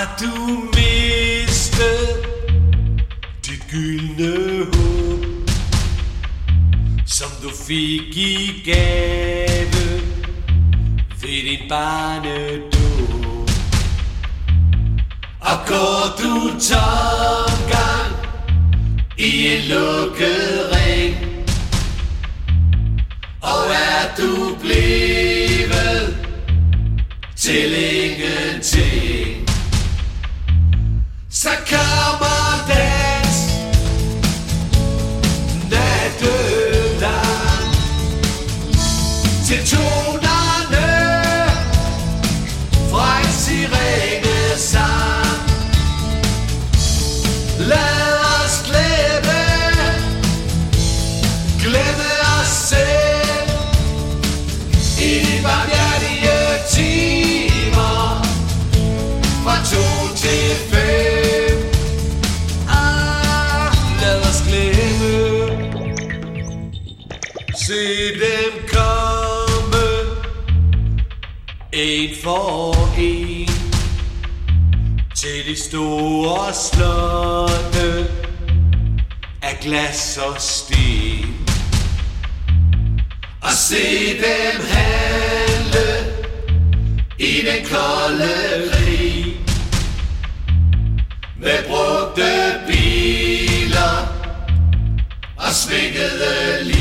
Har du mistet dit gyldne håb, som du fik i gave ved din barnedåb? Og går du tomgang i en lukket ring, og er du blevet til ingenting, så kommer dans natten lang til tonerne fra en sirenesang. Lad os glemme os selv i de barmhjertige timer fra 2 til 5. Lad os glemme, se dem komme en for en til de store slotte af glas og sten, og se dem handle i den kolde krig med brugte biler og svingede